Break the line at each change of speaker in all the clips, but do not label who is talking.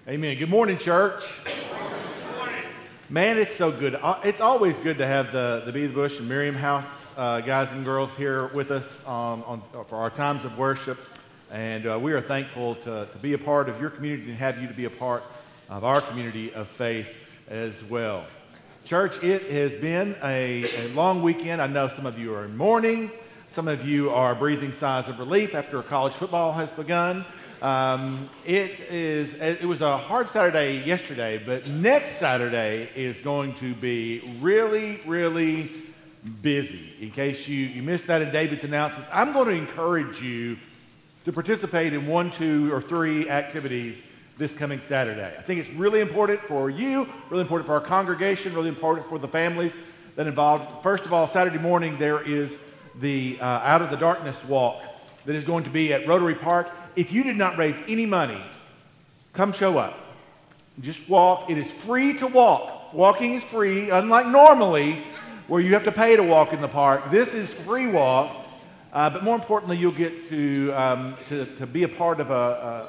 Amen. Good morning, church.
Good morning.
Man, it's so good. It's always good to have the Be the Bush and Miriam House guys and girls here with us for our times of worship. And we are thankful to be a part of your community and have you to be a part of our community of faith as well. Church, it has been a long weekend. I know some of you are in mourning. Some of you are breathing sighs of relief after college football has begun. It was a hard Saturday yesterday, but next Saturday is going to be really, really busy. In case you missed that in David's announcements, I'm going to encourage you to participate in 1, 2, or 3 activities this coming Saturday. I think it's really important for you, really important for our congregation, really important for the families that involved. First of all, Saturday morning there is the Out of the Darkness walk that is going to be at Rotary Park. If you did not raise any money, come show up. Just walk. It is free to walk. Walking is free, unlike normally where you have to pay to walk in the park. This is free walk, but more importantly, you'll get to be a part of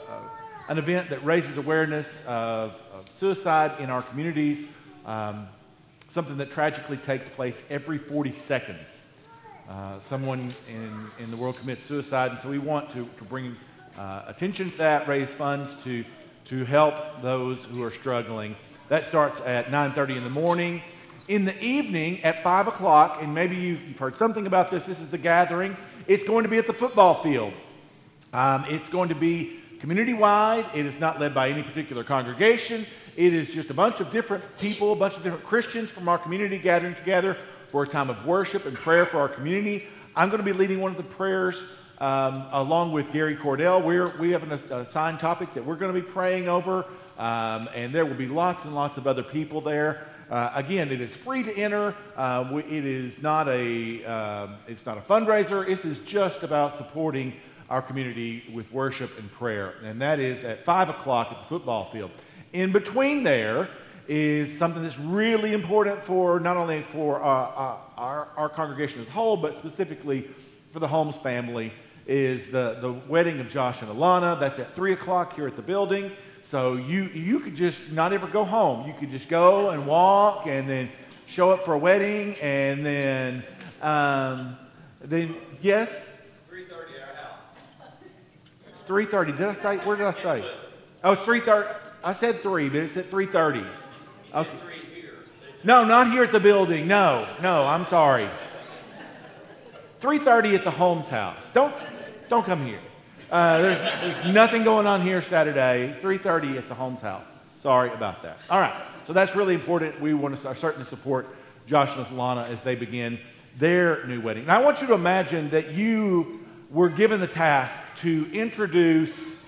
an event that raises awareness of suicide in our communities, something that tragically takes place every 40 seconds. Someone in the world commits suicide, and so we want to bring attention to that, raise funds to help those who are struggling. That starts at 9:30 in the morning. In the evening at 5 o'clock, and maybe you've heard something about this, this is the gathering. It's going to be at the football field. It's going to be community-wide. It is not led by any particular congregation. It is just a bunch of different people, a bunch of different Christians from our community gathering together for a time of worship and prayer for our community. I'm going to be leading one of the prayers along with Gary Cordell. We have an assigned topic that we're going to be praying over, and there will be lots and lots of other people there. Again, it is free to enter. It is not it's not a fundraiser. This is just about supporting our community with worship and prayer, and that is at 5 o'clock at the football field. In between there is something that's really important for not only for our congregation as a whole, but specifically for the Holmes family, is the wedding of Josh and Alana. That's at 3 o'clock here at the building. So you could just not ever go home. You could just go and walk and then show up for a wedding, and then yes?
3:30 at our house.
3:30. Did I say? Where did I say? Oh, it's 3:30. I said 3, but it's at 3:30. Okay. No, not here at the building. No, I'm sorry. 3:30 at the Holmes house. Don't come here. There's nothing going on here Saturday. 3:30 at the Holmes house. Sorry about that. All right. So that's really important. We want to certainly support Josh and Alana as they begin their new wedding. And I want you to imagine that you were given the task to introduce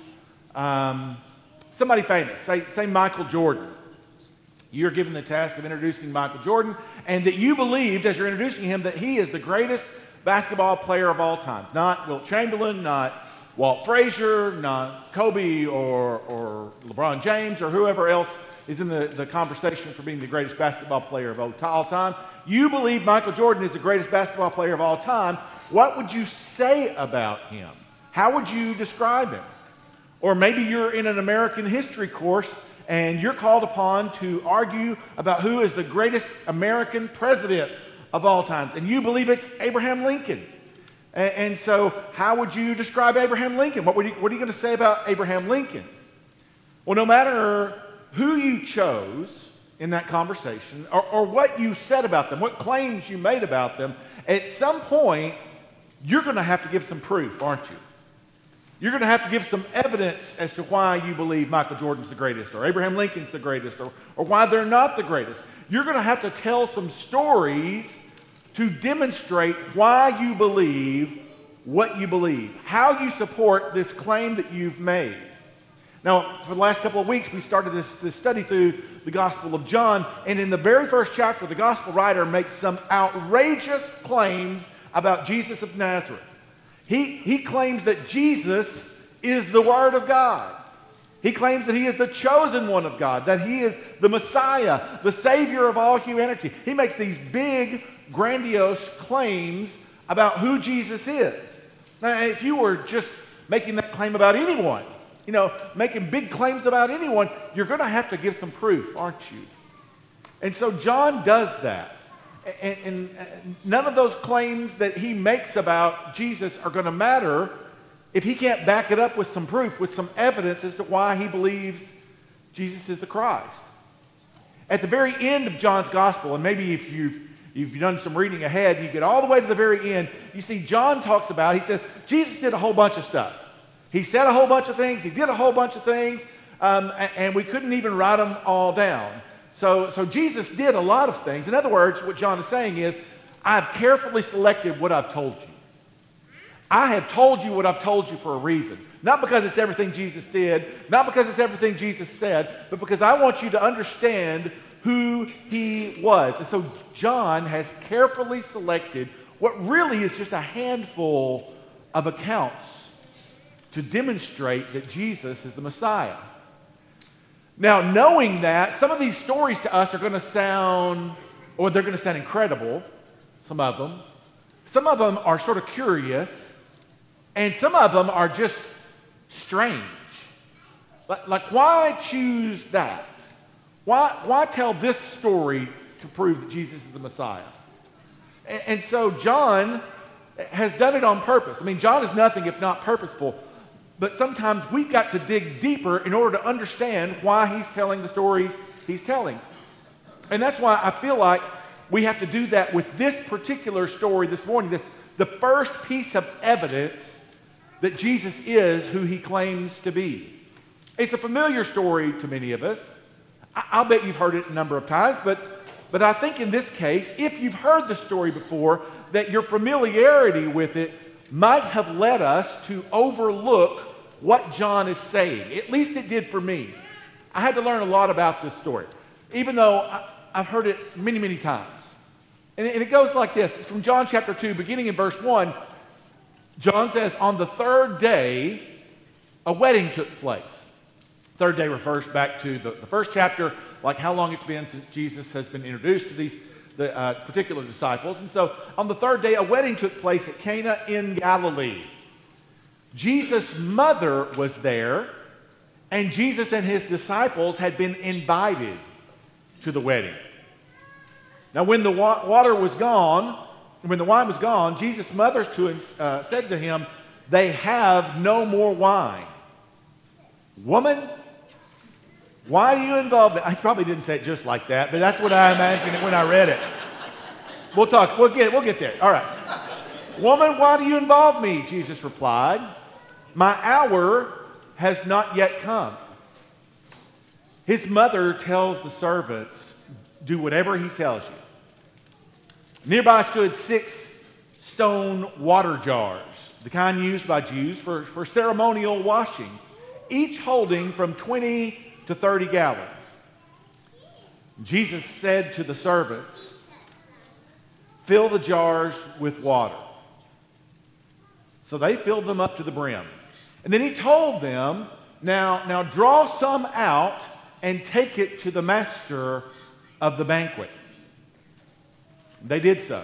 somebody famous. Say Michael Jordan. You're given the task of introducing Michael Jordan, and that you believed as you're introducing him that he is the greatest basketball player of all time. Not Wilt Chamberlain, not Walt Frazier, not Kobe or LeBron James or whoever else is in the conversation for being the greatest basketball player of all time. You believe Michael Jordan is the greatest basketball player of all time. What would you say about him? How would you describe him? Or maybe you're in an American history course and you're called upon to argue about who is the greatest American president of all time. And you believe it's Abraham Lincoln. And so how would you describe Abraham Lincoln? What are you going to say about Abraham Lincoln? Well, no matter who you chose in that conversation or what you said about them, what claims you made about them, at some point, you're going to have to give some proof, aren't you? You're going to have to give some evidence as to why you believe Michael Jordan's the greatest or Abraham Lincoln's the greatest or why they're not the greatest. You're going to have to tell some stories to demonstrate why you believe what you believe, how you support this claim that you've made. Now, for the last couple of weeks, we started this study through the Gospel of John, and in the very first chapter, the Gospel writer makes some outrageous claims about Jesus of Nazareth. He claims that Jesus is the Word of God. He claims that he is the chosen one of God, that he is the Messiah, the Savior of all humanity. He makes these big, grandiose claims about who Jesus is. Now, if you were just making that claim about anyone, making big claims about anyone, you're going to have to give some proof, aren't you? And so John does that. And none of those claims that he makes about Jesus are going to matter if he can't back it up with some proof, with some evidence as to why he believes Jesus is the Christ. At the very end of John's gospel, and maybe if you've done some reading ahead, you get all the way to the very end, you see John talks about, he says, Jesus did a whole bunch of stuff. He said a whole bunch of things, he did a whole bunch of things, and we couldn't even write them all down. So Jesus did a lot of things. In other words, what John is saying is, I've carefully selected what I've told you. I have told you what I've told you for a reason. Not because it's everything Jesus did, not because it's everything Jesus said, but because I want you to understand who he was. And so John has carefully selected what really is just a handful of accounts to demonstrate that Jesus is the Messiah. Now, knowing that, some of these stories to us are going to sound, or they're going to sound incredible, some of them. Some of them are sort of curious, and some of them are just strange. Like why choose that? Why tell this story to prove that Jesus is the Messiah? And so John has done it on purpose. I mean, John is nothing if not purposeful. But sometimes we've got to dig deeper in order to understand why he's telling the stories he's telling. And that's why I feel like we have to do that with this particular story this morning. The first piece of evidence that Jesus is who he claims to be. It's a familiar story to many of us. I'll bet you've heard it a number of times, but I think in this case, if you've heard the story before, that your familiarity with it might have led us to overlook what John is saying. At least it did for me. I had to learn a lot about this story, even though I've heard it many, many times. And it goes like this. From John chapter 2, beginning in verse 1, John says, on the third day, a wedding took place. Third day refers back to the first chapter, like how long it's been since Jesus has been introduced to these particular disciples. And so on the third day, a wedding took place at Cana in Galilee. Jesus' mother was there, and Jesus and his disciples had been invited to the wedding. Now, when the water was gone, when the wine was gone, Jesus' mother said to him, they have no more wine. Woman, why do you involve me? I probably didn't say it just like that, but that's what I imagined it when I read it. We'll get there. All right. Woman, why do you involve me? Jesus replied, my hour has not yet come. His mother tells the servants, do whatever he tells you. Nearby stood 6 stone water jars, the kind used by Jews for ceremonial washing, each holding from 20 to 30 gallons. Jesus said to the servants, fill the jars with water. So they filled them up to the brim. And then he told them, now draw some out and take it to the master of the banquet. They did so.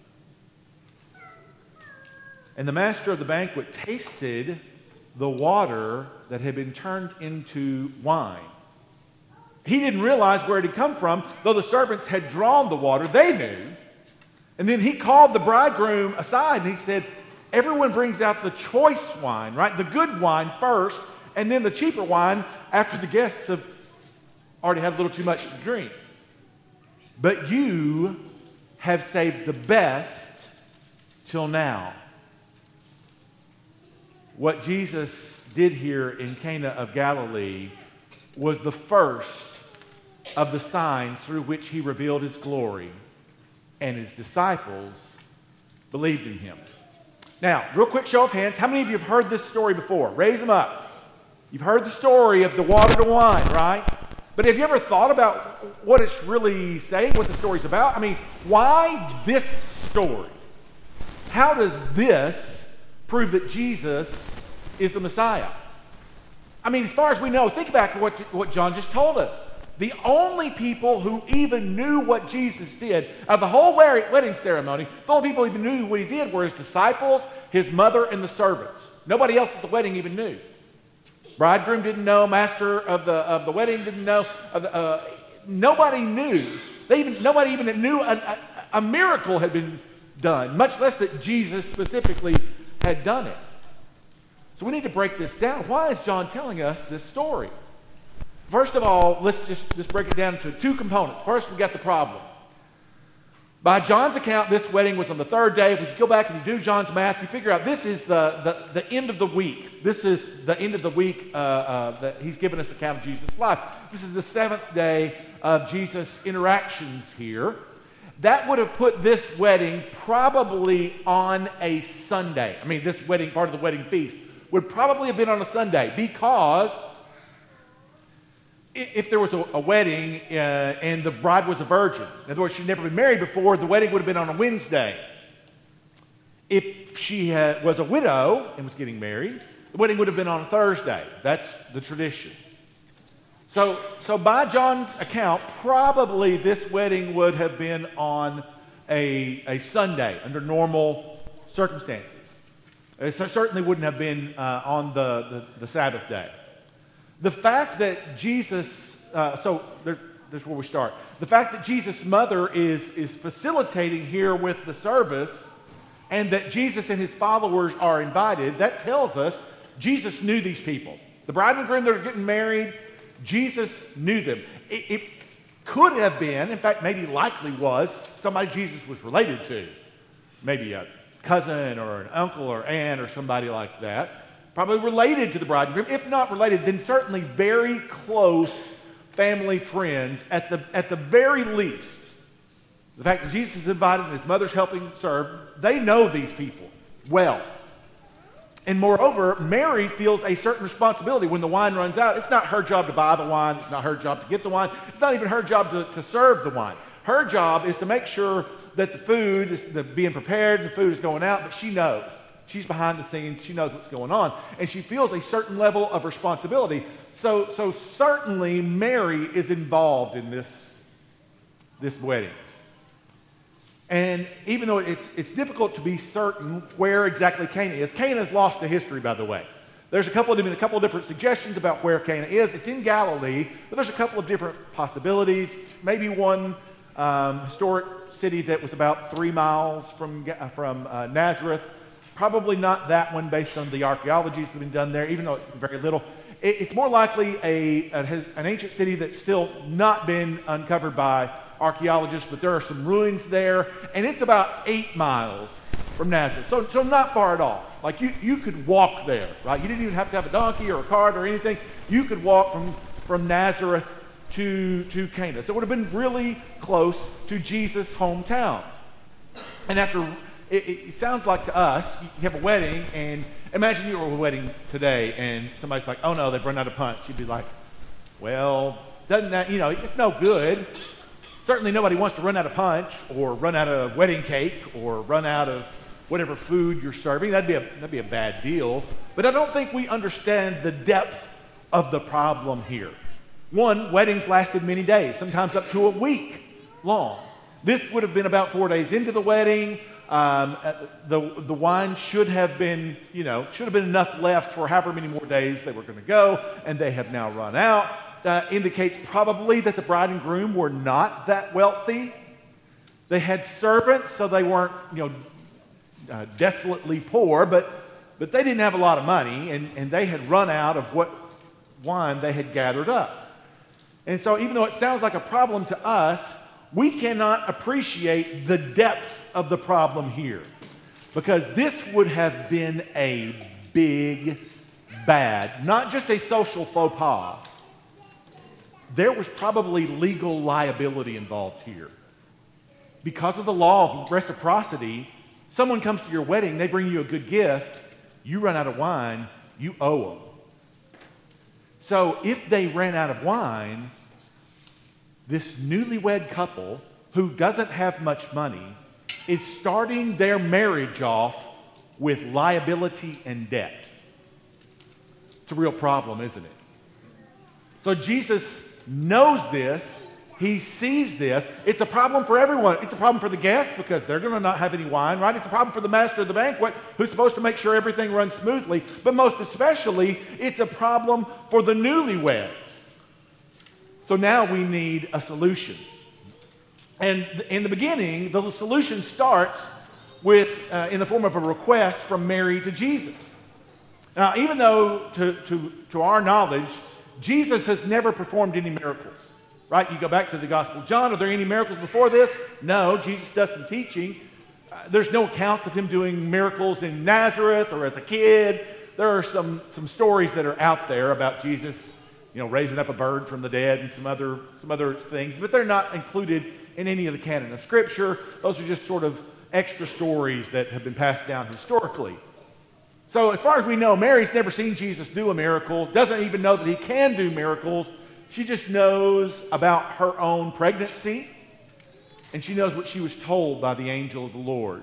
And the master of the banquet tasted the water that had been turned into wine. He didn't realize where it had come from, though the servants had drawn the water. They knew. And then he called the bridegroom aside and he said, everyone brings out the choice wine, right? The good wine first, and then the cheaper wine after the guests have already had a little too much to drink. But you have saved the best till now. What Jesus did here in Cana of Galilee was the first of the signs through which he revealed his glory, and his disciples believed in him. Now, real quick show of hands, how many of you have heard this story before? Raise them up. You've heard the story of the water to wine, right? But have you ever thought about what it's really saying, what the story's about? I mean, why this story? How does this prove that Jesus is the Messiah? I mean, as far as we know, think back to what John just told us. The only people who even knew what Jesus did, of the whole wedding ceremony, the only people who even knew what he did were his disciples, his mother, and the servants. Nobody else at the wedding even knew. Bridegroom didn't know. Master of the wedding didn't know. Nobody knew. Nobody even knew a miracle had been done, much less that Jesus specifically had done it. So we need to break this down. Why is John telling us this story? First of all, let's just break it down into two components. First, we got the problem. By John's account, this wedding was on the third day. If you go back and you do John's math, you figure out this is the end of the week. This is the end of the week that he's given us account of Jesus' life. This is the seventh day of Jesus' interactions here. That would have put this wedding probably on a Sunday. I mean, this wedding, part of the wedding feast, would probably have been on a Sunday, because if there was a wedding and the bride was a virgin, in other words, she'd never been married before, the wedding would have been on a Wednesday. If she was a widow and was getting married, the wedding would have been on a Thursday. That's the tradition. So by John's account, probably this wedding would have been on a Sunday under normal circumstances. It certainly wouldn't have been on the Sabbath day. The fact that Jesus, there's where we start. The fact that Jesus' mother is facilitating here with the service, and that Jesus and his followers are invited, that tells us Jesus knew these people. The bride and groom that are getting married, Jesus knew them. It could have been, in fact, maybe likely was, somebody Jesus was related to. Maybe a cousin or an uncle or aunt or somebody like that. Probably related to the bride and groom. If not related, then certainly very close family friends at the very least. The fact that Jesus is invited and his mother's helping serve, they know these people well. And moreover, Mary feels a certain responsibility when the wine runs out. It's not her job to buy the wine. It's not her job to get the wine. It's not even her job to serve the wine. Her job is to make sure that the food is being prepared, the food is going out, but she knows. She's behind the scenes. She knows what's going on. And she feels a certain level of responsibility. So certainly Mary is involved in this wedding. And even though it's difficult to be certain where exactly Cana is, Cana's lost to history, by the way. There's a couple of different suggestions about where Cana is. It's in Galilee, but there's a couple of different possibilities. Maybe one historic city that was about 3 miles from Nazareth. Probably not that one based on the archaeology that's been done there, even though it's very little. It's more likely an ancient city that's still not been uncovered by archaeologists, but there are some ruins there, and it's about 8 miles from Nazareth. So not far at all. Like you could walk there, right? You didn't even have to have a donkey or a cart or anything. You could walk from Nazareth to Cana. So it would have been really close to Jesus' hometown. And after it sounds like to us, you have a wedding, and imagine you were at a wedding today, and somebody's like, "Oh no, they've run out of punch." You'd be like, "Well, doesn't that, it's no good." Certainly nobody wants to run out of punch or run out of wedding cake or run out of whatever food you're serving. That'd be a bad deal. But I don't think we understand the depth of the problem here. One, weddings lasted many days, sometimes up to a week long. This would have been about 4 days into the wedding. The wine should have been enough left for however many more days they were going to go, and they have now run out. Indicates probably that the bride and groom were not that wealthy. They had servants, so they weren't, desolately poor, but they didn't have a lot of money, and they had run out of what wine they had gathered up. And so even though it sounds like a problem to us, we cannot appreciate the depth of the problem here, because this would have been a big, bad, not just a social faux pas. There was probably legal liability involved here. Because of the law of reciprocity, someone comes to your wedding, they bring you a good gift, you run out of wine, you owe them. So if they ran out of wine, this newlywed couple who doesn't have much money is starting their marriage off with liability and debt. It's a real problem, isn't it? So Jesus knows this, He sees this. It's a problem for everyone. It's a problem for the guests because they're going to not have any wine, right? It's a problem for the master of the banquet who's supposed to make sure everything runs smoothly. But most especially, it's a problem for the newlyweds. So now we need a solution. And in the beginning, the solution starts with in the form of a request from Mary to Jesus. Now, even though to our knowledge, Jesus has never performed any miracles, right? You go back to the Gospel of John. Are there any miracles before this? No. Jesus does some teaching. There's no accounts of him doing miracles in Nazareth or as a kid. There are some stories that are out there about Jesus, raising up a bird from the dead and some other things, but they're not included in any of the canon of Scripture. Those are just sort of extra stories that have been passed down historically. So as far as we know, Mary's never seen Jesus do a miracle, doesn't even know that he can do miracles. She just knows about her own pregnancy, and she knows what she was told by the angel of the Lord.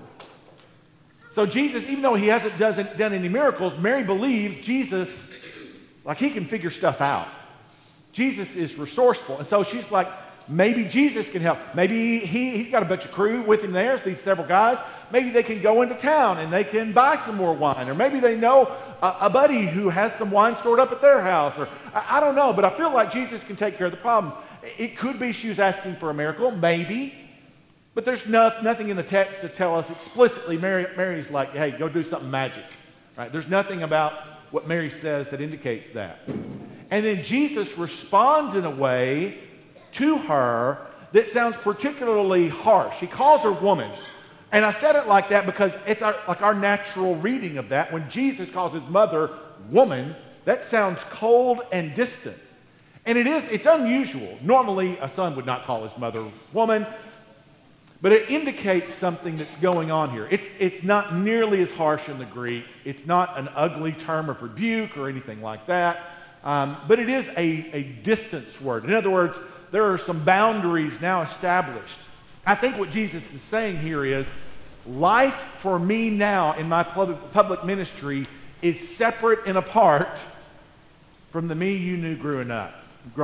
So Jesus, even though he hasn't done any miracles, Mary believes Jesus, like he can figure stuff out. Jesus is resourceful. And so she's like, maybe Jesus can help. Maybe he's got a bunch of crew with him there, these several guys. Maybe they can go into town and they can buy some more wine. Or maybe they know a buddy who has some wine stored up at their house. Or I don't know, but I feel like Jesus can take care of the problems. It could be she was asking for a miracle, maybe. But there's nothing in the text to tell us explicitly. Mary's like, hey, go do something magic. Right? There's nothing about what Mary says that indicates that. And then Jesus responds in a way to her that sounds particularly harsh. He calls her woman. And I said it like that because it's our natural reading of that. When Jesus calls his mother woman, that sounds cold and distant. And it's unusual. Normally, a son would not call his mother woman, but it indicates something that's going on here. It's not nearly as harsh in the Greek. It's not an ugly term of rebuke or anything like that. But it is a distance word. In other words, there are some boundaries now established. I think what Jesus is saying here is, life for me now in my public ministry is separate and apart from the me you knew growing up.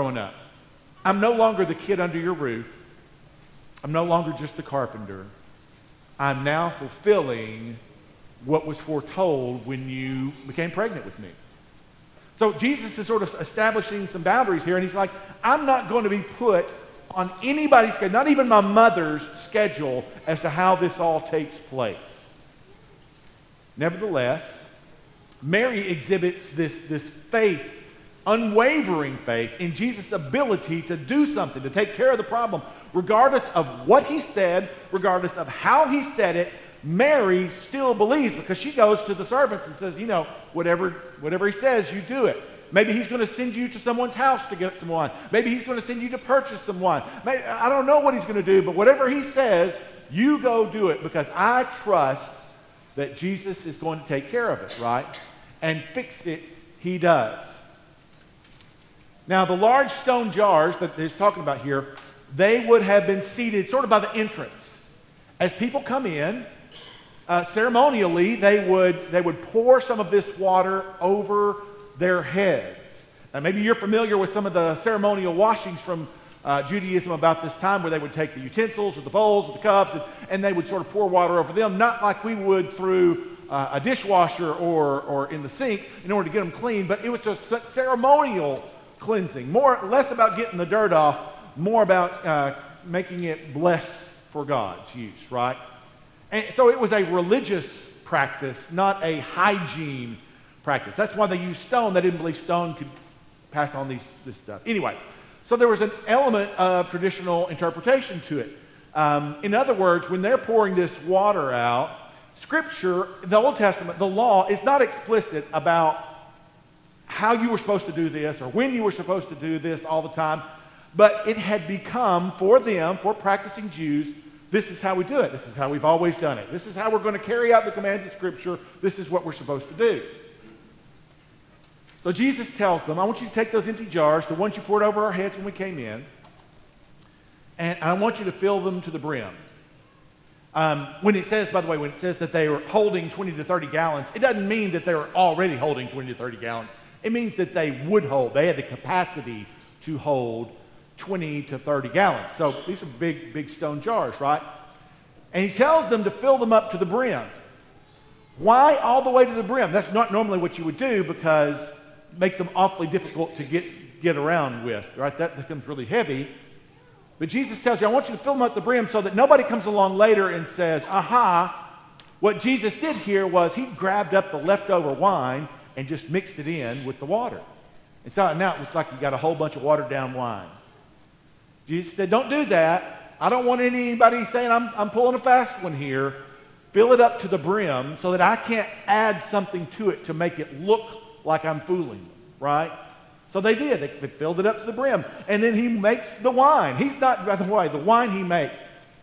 I'm no longer the kid under your roof. I'm no longer just the carpenter. I'm now fulfilling what was foretold when you became pregnant with me. So Jesus is sort of establishing some boundaries here, and he's like, I'm not going to be put on anybody's schedule, not even my mother's schedule, as to how this all takes place. Nevertheless, Mary exhibits this faith, unwavering faith in Jesus' ability to do something, to take care of the problem. Regardless of what he said, regardless of how he said it, Mary still believes, because she goes to the servants and says, whatever he says, you do it. Maybe he's going to send you to someone's house to get some wine. Maybe he's going to send you to purchase some wine. I don't know what he's going to do, but whatever he says, you go do it, because I trust that Jesus is going to take care of it, right? And fix it, he does. Now, the large stone jars that he's talking about here, they would have been seated sort of by the entrance. As people come in, ceremonially, they would pour some of this water over their heads. Now, maybe you're familiar with some of the ceremonial washings from Judaism about this time, where they would take the utensils or the bowls or the cups and they would sort of pour water over them, not like we would through a dishwasher or in the sink in order to get them clean, but it was just ceremonial cleansing, less about getting the dirt off, more about making it blessed for God's use, right? And so it was a religious practice, not a hygiene practice. That's why they used stone. They didn't believe stone could pass on this stuff. Anyway, so there was an element of traditional interpretation to it. In other words, when they're pouring this water out, Scripture, the Old Testament, the law, is not explicit about how you were supposed to do this or when you were supposed to do this all the time. But it had become, for them, for practicing Jews, this is how we do it. This is how we've always done it. This is how we're going to carry out the commands of Scripture. This is what we're supposed to do. So Jesus tells them, I want you to take those empty jars, the ones you poured over our heads when we came in, and I want you to fill them to the brim. When it says, by the way, when it says that they were holding 20 to 30 gallons, it doesn't mean that they were already holding 20 to 30 gallons. It means that they would hold. They had the capacity to hold 20 to 30 gallons. So these are big, big stone jars, right? And he tells them to fill them up to the brim. Why all the way to the brim? That's not normally what you would do because it makes them awfully difficult to get around with, right? That becomes really heavy. But Jesus tells you, I want you to fill them up to the brim so that nobody comes along later and says, aha. What Jesus did here was he grabbed up the leftover wine and just mixed it in with the water. And so now it looks like you got a whole bunch of watered down wine. Jesus said, don't do that. I don't want anybody saying I'm pulling a fast one here. Fill it up to the brim so that I can't add something to it to make it look like I'm fooling them, right? So they did. They filled it up to the brim. And then he makes the wine. He's not, by the way, the wine he makes.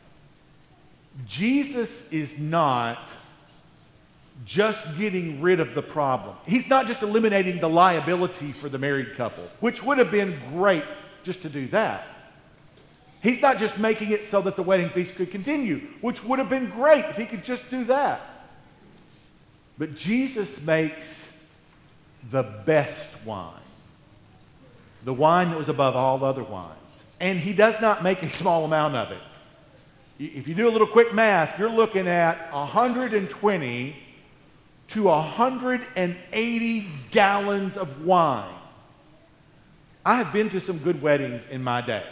Jesus is not just getting rid of the problem. He's not just eliminating the liability for the married couple, which would have been great just to do that. He's not just making it so that the wedding feast could continue, which would have been great if he could just do that. But Jesus makes the best wine, the wine that was above all other wines. And he does not make a small amount of it. If you do a little quick math, you're looking at 120 to 180 gallons of wine. I have been to some good weddings in my day.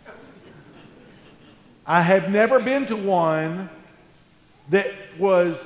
I have never been to one that was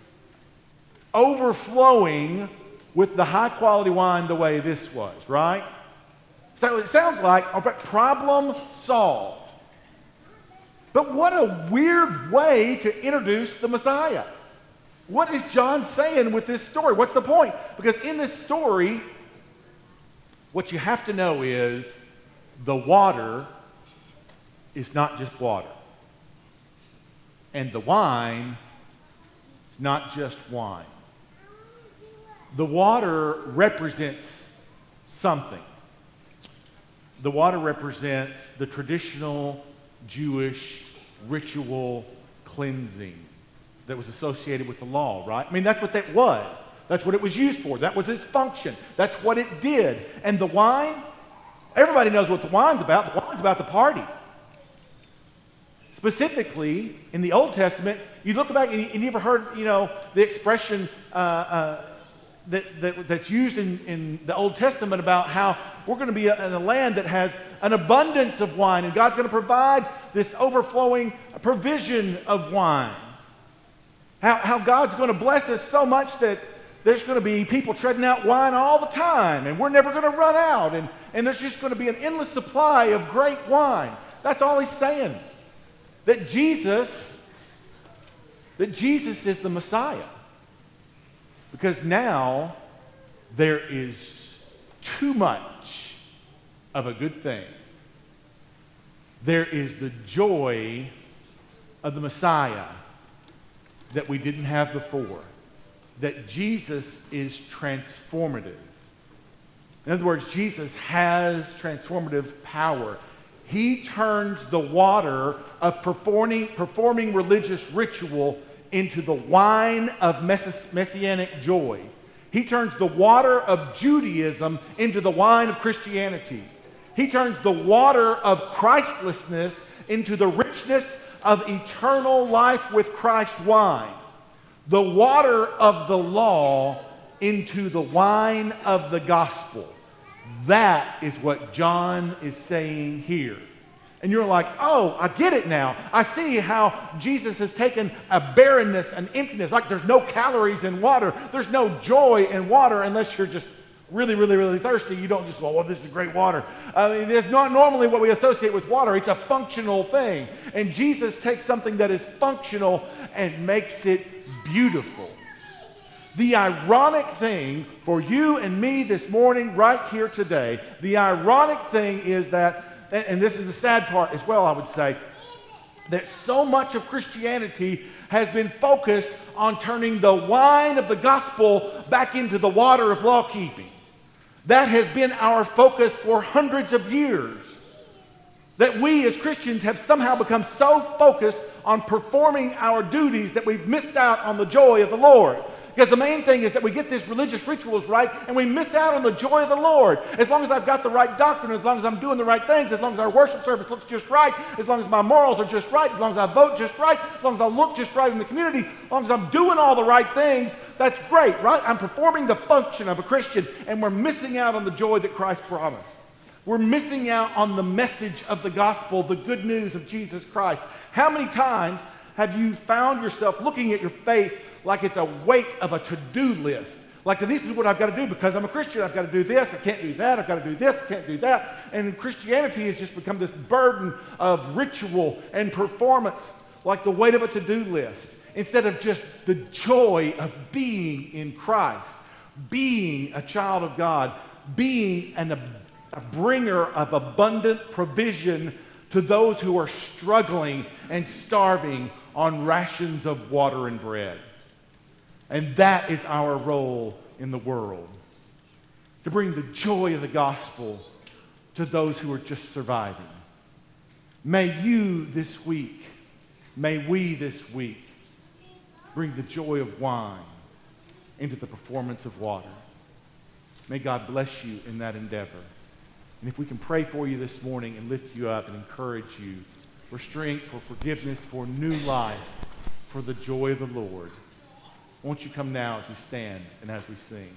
overflowing with the high quality wine the way this was, right? So it sounds like a problem solved. But what a weird way to introduce the Messiah. What is John saying with this story? What's the point? Because in this story, what you have to know is the water is not just water. And the wine is not just wine. The water represents something. The water represents the traditional Jewish ritual cleansing that was associated with the law, right? I mean, that's what that was. That's what it was used for. That was its function. That's what it did. And the wine, everybody knows what the wine's about. The wine's about the party. Specifically, in the Old Testament, you look back and you ever heard, the expression that's used in the Old Testament about how we're going to be in a land that has an abundance of wine, and God's going to provide this overflowing provision of wine. How God's going to bless us so much that there's going to be people treading out wine all the time, and we're never going to run out, and there's just going to be an endless supply of great wine. That's all he's saying. That Jesus is the Messiah. Because now there is too much of a good thing. There is the joy of the Messiah that we didn't have before. That Jesus is transformative. In other words, Jesus has transformative power. He turns the water of performing religious ritual into the wine of messianic joy. He turns the water of Judaism into the wine of Christianity. He turns the water of Christlessness into the richness of eternal life with Christ wine. The water of the law into the wine of the gospel. That is what John is saying here. And you're like, oh, I get it now. I see how Jesus has taken a barrenness, an emptiness, like there's no calories in water. There's no joy in water unless you're just really, really, really thirsty. You don't just go, well, this is great water. It's not normally what we associate with water. It's a functional thing. And Jesus takes something that is functional and makes it beautiful. The ironic thing for you and me this morning, right here today, the ironic thing is that, and this is the sad part as well, I would say, that so much of Christianity has been focused on turning the wine of the gospel back into the water of law keeping. That has been our focus for hundreds of years. That we as Christians have somehow become so focused on performing our duties that we've missed out on the joy of the Lord. Because the main thing is that we get these religious rituals right and we miss out on the joy of the Lord. As long as I've got the right doctrine, as long as I'm doing the right things, as long as our worship service looks just right, as long as my morals are just right, as long as I vote just right, as long as I look just right in the community, as long as I'm doing all the right things, that's great, right? I'm performing the function of a Christian, and we're missing out on the joy that Christ promised. We're missing out on the message of the gospel, the good news of Jesus Christ. How many times have you found yourself looking at your faith like it's a weight of a to-do list? Like, this is what I've got to do because I'm a Christian. I've got to do this. I can't do that. I've got to do this. I can't do that. And Christianity has just become this burden of ritual and performance, like the weight of a to-do list, instead of just the joy of being in Christ, being a child of God, being a bringer of abundant provision to those who are struggling and starving on rations of water and bread. And that is our role in the world, to bring the joy of the gospel to those who are just surviving. May you this week, may we this week bring the joy of wine into the performance of water. May God bless you in that endeavor. And if we can pray for you this morning and lift you up and encourage you for strength, for forgiveness, for new life, for the joy of the Lord, won't you come now as we stand and as we sing?